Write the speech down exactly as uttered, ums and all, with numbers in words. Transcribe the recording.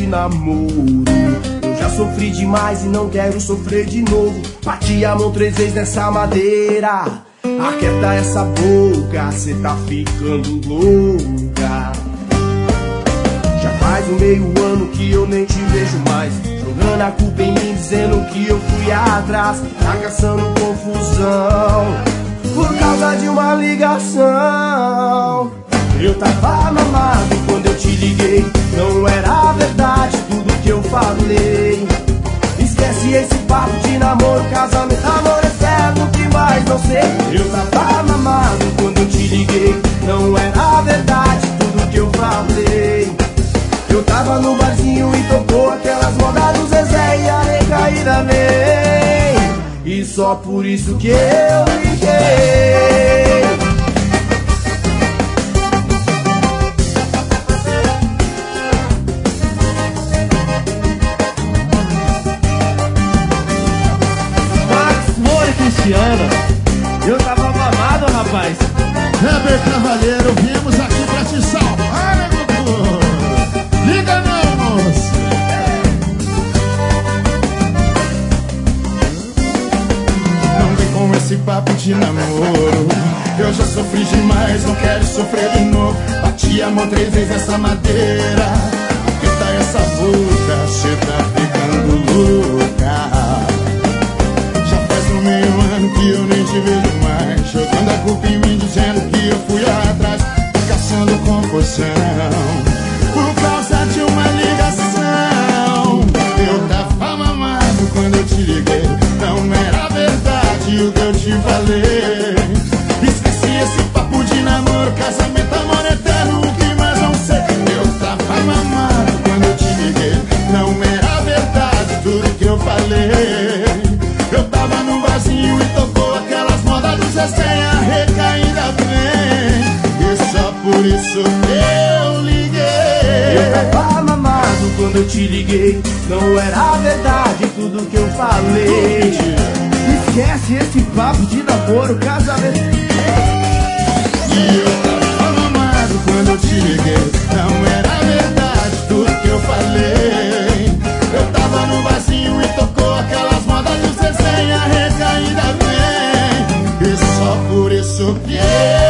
de namoro. Eu já sofri demais e não quero sofrer de novo. Bati a mão três vezes nessa madeira. Aquieta essa boca, cê tá ficando louca. Já faz um meio ano que eu nem te vejo mais, jogando a culpa em mim, dizendo que eu fui atrás. Tá caçando confusão por causa de uma ligação. Eu tava mamado quando eu te liguei, não era verdade tudo que eu falei. Esquece esse papo de namoro, casamento, amor eterno, que mais não sei. Eu tava mamado quando eu te liguei, não era verdade tudo que eu falei. Eu tava no barzinho e tocou aquelas modas do Zezé e a recaída vem. E só por isso que eu liguei. Eu tava mamado, rapaz. Heber Cavalheiro, viemos aqui pra te salvar, né, meu povo? Liga não, moço. Não vem com esse papo de namoro. Eu já sofri demais, não quero sofrer de novo. Bati a mão três vezes essa madeira. Que tá essa boca, cê tá ficando louca. Meio ano que eu nem te vejo mais, jogando a culpa em mim, dizendo que eu fui atrás, caçando confusão por causa de uma ligação. Eu tava mamado quando eu te liguei, não era verdade o que eu te falei. Esqueci esse papo de namoro, casamento, amor eterno, o que mais não sei. Eu tava mamado quando eu te liguei, não era verdade tudo que eu falei. Eu tava no barzinho e tocou aquelas modas do Zezé, a recaída vem. E só por isso eu liguei. Eu tava mamado quando eu te liguei, não era verdade tudo que eu falei. Esquece esse papo de namoro, casamento. E eu tava mamado quando eu te liguei, não era verdade tudo que eu falei. Eu tava no barzinho e tocou aquelas modas do Zezé, a recaída vem. E só por isso que eu